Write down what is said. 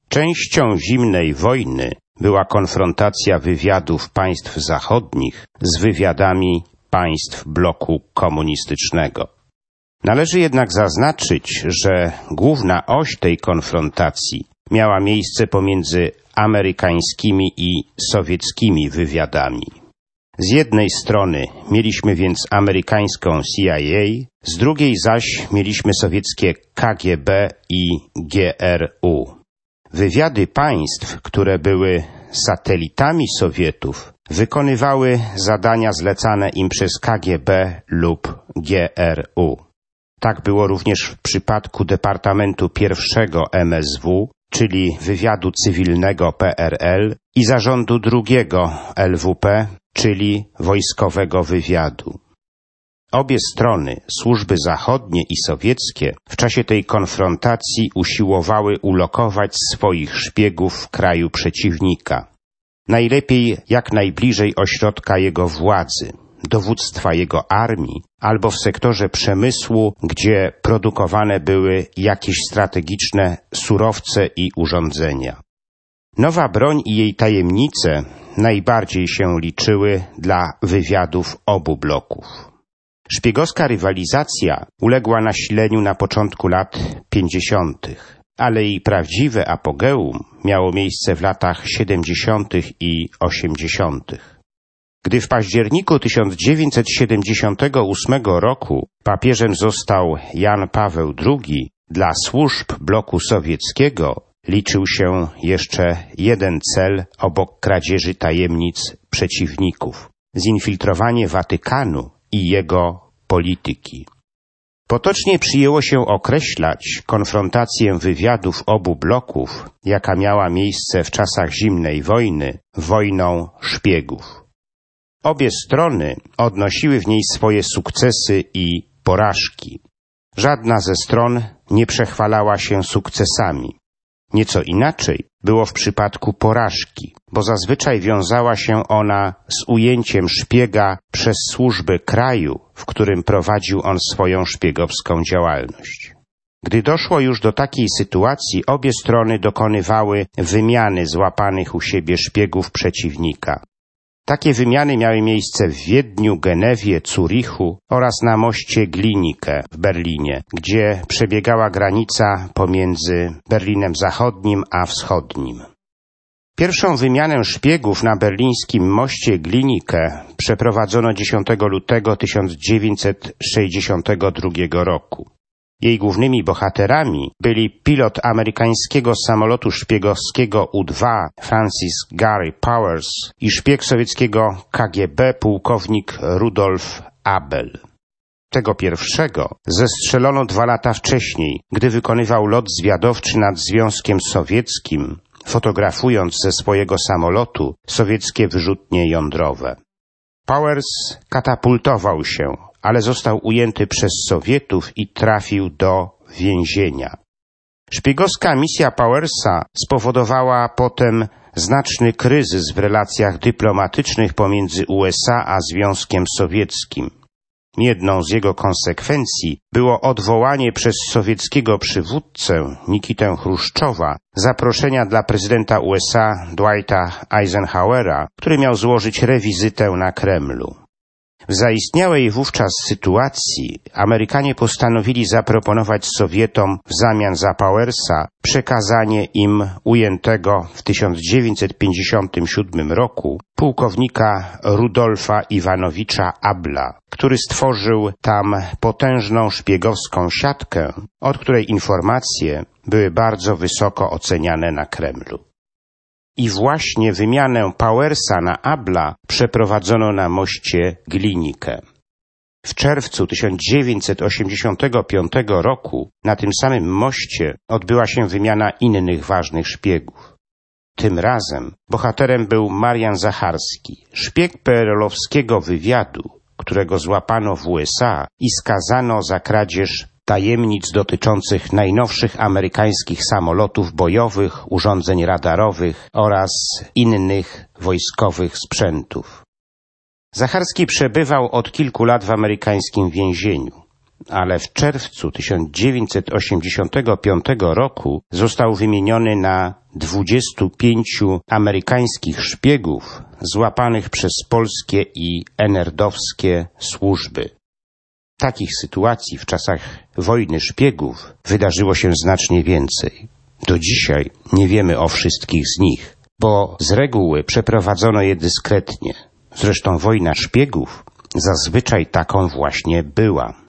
Częścią zimnej wojny była konfrontacja wywiadów państw zachodnich z wywiadami państw bloku komunistycznego. Należy jednak zaznaczyć, że główna oś tej konfrontacji miała miejsce pomiędzy amerykańskimi i sowieckimi wywiadami. Z jednej strony mieliśmy więc amerykańską CIA, z drugiej zaś mieliśmy sowieckie KGB i GRU. Wywiady państw, które były satelitami Sowietów, wykonywały zadania zlecane im przez KGB lub GRU. Tak było również w przypadku Departamentu I MSW, czyli Wywiadu Cywilnego PRL i Zarządu II LWP, czyli Wojskowego Wywiadu. Obie strony, służby zachodnie i sowieckie, w czasie tej konfrontacji usiłowały ulokować swoich szpiegów w kraju przeciwnika. Najlepiej jak najbliżej ośrodka jego władzy, dowództwa jego armii albo w sektorze przemysłu, gdzie produkowane były jakieś strategiczne surowce i urządzenia. Nowa broń i jej tajemnice najbardziej się liczyły dla wywiadów obu bloków. Szpiegowska rywalizacja uległa nasileniu na początku lat 50., ale jej prawdziwe apogeum miało miejsce w latach 70. i 80. Gdy w październiku 1978 roku papieżem został Jan Paweł II, dla służb bloku sowieckiego liczył się jeszcze jeden cel obok kradzieży tajemnic przeciwników – zinfiltrowanie Watykanu i jego polityki. Potocznie przyjęło się określać konfrontację wywiadów obu bloków, jaka miała miejsce w czasach zimnej wojny, wojną szpiegów. Obie strony odnosiły w niej swoje sukcesy i porażki. Żadna ze stron nie przechwalała się sukcesami. Nieco inaczej było w przypadku porażki, bo zazwyczaj wiązała się ona z ujęciem szpiega przez służby kraju, w którym prowadził on swoją szpiegowską działalność. Gdy doszło już do takiej sytuacji, obie strony dokonywały wymiany złapanych u siebie szpiegów przeciwnika. Takie wymiany miały miejsce w Wiedniu, Genewie, Zurichu oraz na moście Glienicke w Berlinie, gdzie przebiegała granica pomiędzy Berlinem Zachodnim a Wschodnim. Pierwszą wymianę szpiegów na berlińskim moście Glienicke przeprowadzono 10 lutego 1962 roku. Jej głównymi bohaterami byli pilot amerykańskiego samolotu szpiegowskiego U-2 Francis Gary Powers i szpieg sowieckiego KGB pułkownik Rudolf Abel. Tego pierwszego zestrzelono 2 lata wcześniej, gdy wykonywał lot zwiadowczy nad Związkiem Sowieckim, fotografując ze swojego samolotu sowieckie wyrzutnie jądrowe. Powers katapultował się, ale został ujęty przez Sowietów i trafił do więzienia. Szpiegowska misja Powersa spowodowała potem znaczny kryzys w relacjach dyplomatycznych pomiędzy USA a Związkiem Sowieckim. Jedną z jego konsekwencji było odwołanie przez sowieckiego przywódcę Nikitę Chruszczowa zaproszenia dla prezydenta USA Dwighta Eisenhowera, który miał złożyć rewizytę na Kremlu. W zaistniałej wówczas sytuacji Amerykanie postanowili zaproponować Sowietom w zamian za Powersa przekazanie im ujętego w 1957 roku pułkownika Rudolfa Iwanowicza Abla, który stworzył tam potężną szpiegowską siatkę, od której informacje były bardzo wysoko oceniane na Kremlu. I właśnie wymianę Powersa na Abla przeprowadzono na moście Glienicke. W czerwcu 1985 roku na tym samym moście odbyła się wymiana innych ważnych szpiegów. Tym razem bohaterem był Marian Zacharski, szpieg PRL-owskiego wywiadu, którego złapano w USA i skazano za kradzież tajemnic dotyczących najnowszych amerykańskich samolotów bojowych, urządzeń radarowych oraz innych wojskowych sprzętów. Zacharski przebywał od kilku lat w amerykańskim więzieniu. ale w czerwcu 1985 roku został wymieniony na 25 amerykańskich szpiegów złapanych przez polskie i NRD-owskie służby. Takich sytuacji w czasach wojny szpiegów wydarzyło się znacznie więcej. Do dzisiaj nie wiemy o wszystkich z nich, bo z reguły przeprowadzono je dyskretnie. Zresztą wojna szpiegów zazwyczaj taką właśnie była.